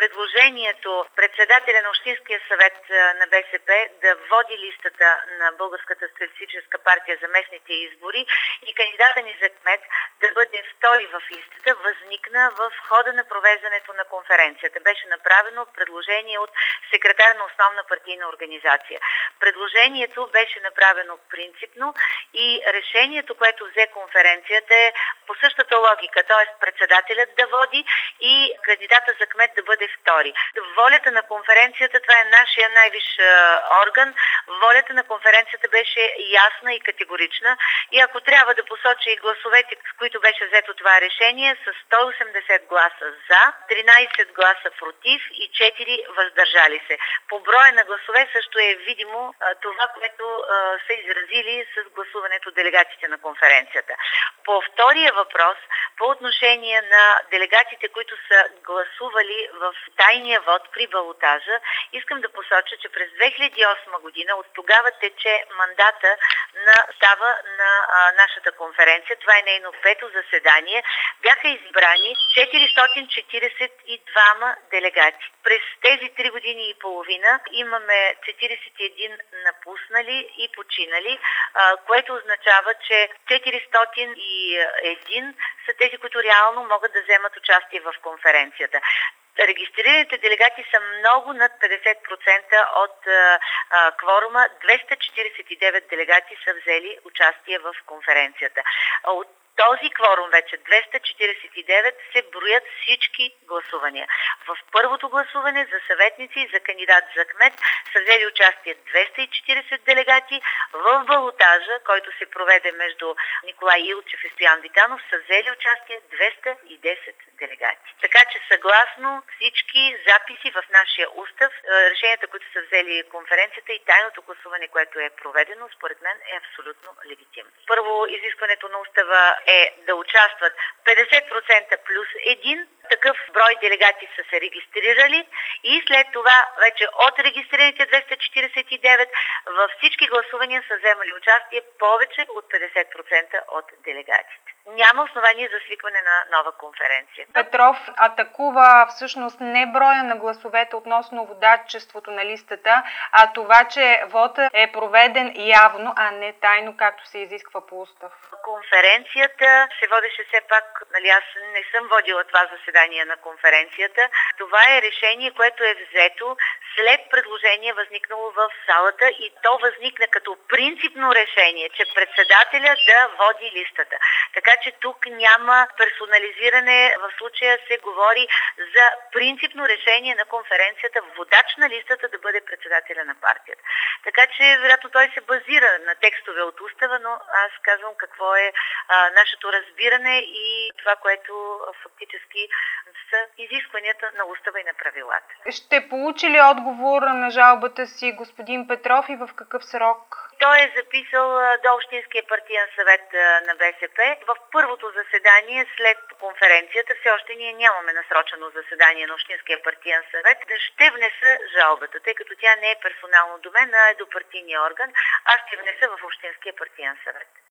предложението председателя на Общинския съвет на БСП да води листата на Българската социалистическа партия за местните избори и кандидата ни за кмет да бъде втори в листата, възникна в хода на провеждането на конференцията. Беше направено предложение от секретар на основна партийна организация. Предложението беше направено принципно и решението, което взе конференцията, е по същата логика, т.е. председателят да води и кандидата за кмет да бъде втори. Волята на конференцията, това е нашия най-висш орган, волята на конференцията беше ясна и категорична и ако трябва да посоча и гласовете, с които беше взето това решение, с 180 гласа за, 13 гласа против и 4 въздържали се. По броя на гласове също е видимо това, което са изразили с гласуването делегатите на конференцията. По втория въпрос, по отношение на делегатите, които са гласували в тайния вод при балотажа, искам да посоча, че през 2008 година, от тогава тече мандата на става на нашата конференция, това е нейно пето заседание, бяха избрани 442 делегати. През тези 3 години и половина имаме 41 напуснали и починали, което означава, че 401 са тези, които реално могат да вземат участие в конференцията. Регистрираните делегати са много над 50% от кворума. 249 делегати са взели участие в конференцията. От този кворум вече 249 се броят всички гласувания. В първото гласуване за съветници и за кандидат за кмет са взели участие 240 делегати. В балотажа, който се проведе между Николай Илчев и Стоян Витанов, са взели участие 210 делегати. Така че съгласно всички записи в нашия устав, решенията, които са взели конференцията и тайното гласуване, което е проведено, според мен е абсолютно легитимно. Първо, изискването на устава е да участват 50% плюс 1. Такъв брой делегати са се регистрирали и след това вече от регистрираните 249 във всички гласувания са вземали участие повече от 50% от делегатите. Няма основание за свикване на нова конференция. Петров атакува всъщност не броя на гласовете относно водачеството на листата, а това, че вотът е проведен явно, а не тайно, както се изисква по устав. Конференцията се водеше все пак, аз не съм водила това заседание на конференцията. Това е решение, което е взето след предложение възникнало в залата и то възникна като принципно решение, че председателя да води листата. Така че тук няма персонализиране, в случая се говори за принципно решение на конференцията, водач на листата да бъде председателя на партията. Така че, вероятно, той се базира на текстове от устава, но аз казвам какво е нашето разбиране и това, което фактически са изискванията на устава и на правилата. Ще получи ли отговор на жалбата си господин Петров и в какъв срок? Той е записал до Общинския партиен съвет на БСП. В първото заседание след конференцията, все още ние нямаме насрочено заседание на Общинския партиен съвет, ще внеса жалбата, тъй като тя не е персонално до мен, а е до партийния орган. Аз ще внеса в Общинския партиен съвет.